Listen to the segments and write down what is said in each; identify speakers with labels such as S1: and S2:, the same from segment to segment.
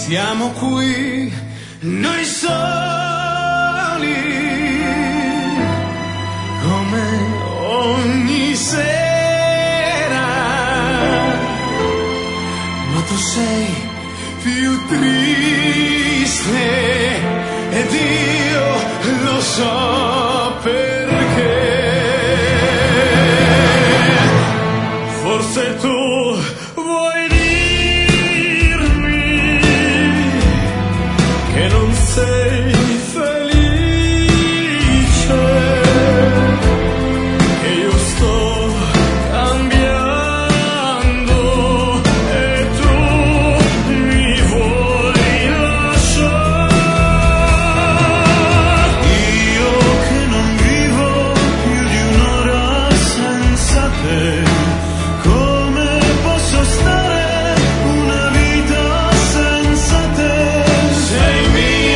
S1: Siamo qui, noi soli, come ogni sera, ma tu sei più triste ed io lo so perché. Forse tu vuoi dirmi che non sei felice, che io sto cambiando e tu mi vuoi lasciare. Io che non vivo più di un'ora senza te, come posso stare una vita senza te? Sei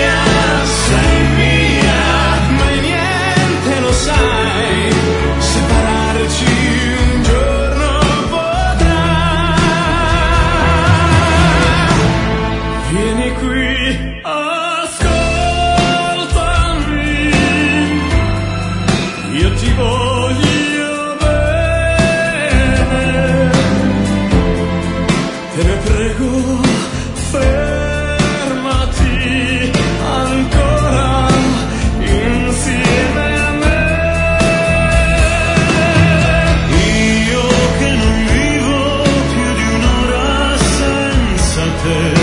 S1: mia, ma niente lo sai, separarci un giorno potrà. Vieni qui, ascoltami, io ti voglio bene, te ne prego, fermati ancora insieme a me. Io che non vivo più di un'ora senza te.